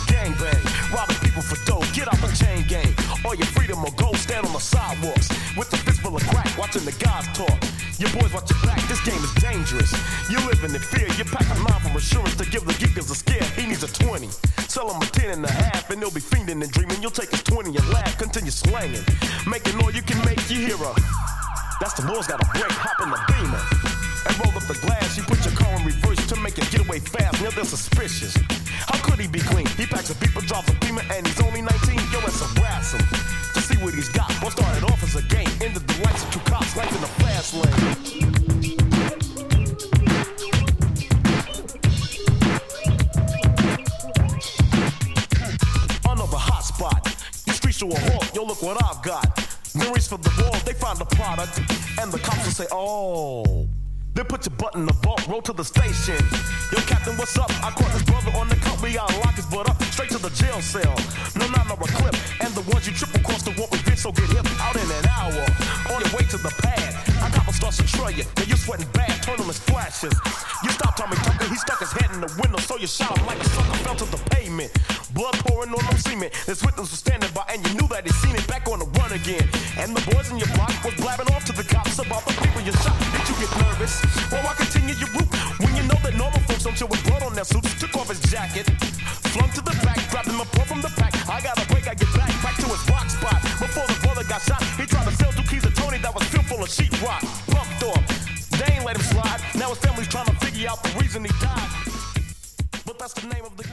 gangbang. Robbing people for dough, get out the chain gang. All your freedom or go stand on the sidewalks with the fist full of crack, watching the guys talk. Your boys watch your back, this game is dangerous. You living in fear, you pack a 9 for insurance to give the geekers a scare. He needs a 20, sell him a 10 and a half, and they'll be fiending and dreaming. You'll take his 20 and laugh, continue slanging, making all you can make your hero. That's the laws, gotta break, hop in the Beamer and roll up the glass. You put your car in reverse to make it get away fast. Now they're suspicious. How could he be clean? He packs a beeper, drives a Beamer, and he's only 19. Yo, let's harass him to see what he's got. What started off as a game ended the lights of 2 cops, life in the fast lane. Another hot spot. You streets to a halt. Yo, look what I've got. Then reach for the wall, they find the product, and the cops will say, oh. Then put your butt in the vault, roll to the station. Yo, Captain, what's up? I caught this brother on the cut. We gotta lock his butt up, straight to the jail cell. No, not a clip. And the ones you triple cross the won't revenge, so get hip out in an hour. On your way to the pad, I got starts to try you. Now you're sweating bad, turn on his flashes. You stop Tommy Tucker, he stuck his head in the window, so you shot him like a sucker fell to the pavement. Blood pouring on no cement. This witness was standing by, and you knew that he seen it. Back on the run again. And the boys in your block was blabbing off to the cops about the people you shot. Did you get nervous? Well, I continue your route when you know that normal folks don't chill with blood on their suits. Took off his jacket, flung to the back, grabbed him a pour from the pack. I got a break, I get back to his rock spot. Before the brother got shot, he tried to sell 2 keys of Tony that was filled full of sheetrock. Bumped off, they ain't let him slide. Now his family's trying to figure out the reason he died. But that's the name of the